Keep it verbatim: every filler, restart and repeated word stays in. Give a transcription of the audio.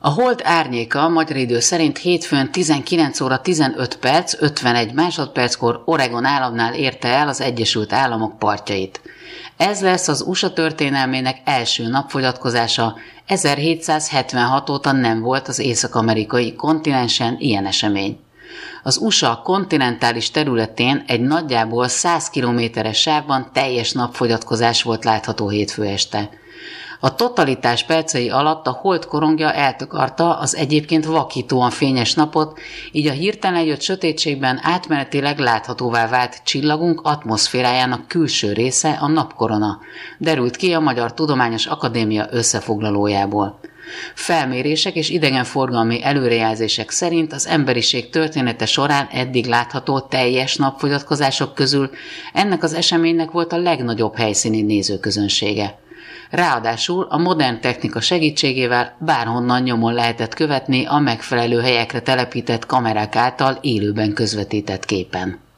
A hold árnyéka magyar idő szerint hétfőn tizenkilenc óra tizenöt perc ötvenegy másodperckor Oregon államnál érte el az Egyesült Államok partjait. Ez lesz az u es á történelmének első napfogyatkozása, ezerhétszázhetvenhat óta nem volt az észak-amerikai kontinensen ilyen esemény. Az u es á kontinentális területén egy nagyjából száz kilométeres sávban teljes napfogyatkozás volt látható hétfő este. A totalitás percei alatt a hold korongja eltakarta az egyébként vakítóan fényes napot, így a hirtelen jött sötétségben átmenetileg láthatóvá vált csillagunk atmoszférájának külső része, a napkorona, derült ki a Magyar Tudományos Akadémia összefoglalójából. Felmérések és idegenforgalmi előrejelzések szerint az emberiség története során eddig látható teljes napfogyatkozások közül ennek az eseménynek volt a legnagyobb helyszíni nézőközönsége. Ráadásul a modern technika segítségével bárhonnan nyomon lehetett követni a megfelelő helyekre telepített kamerák által élőben közvetített képen.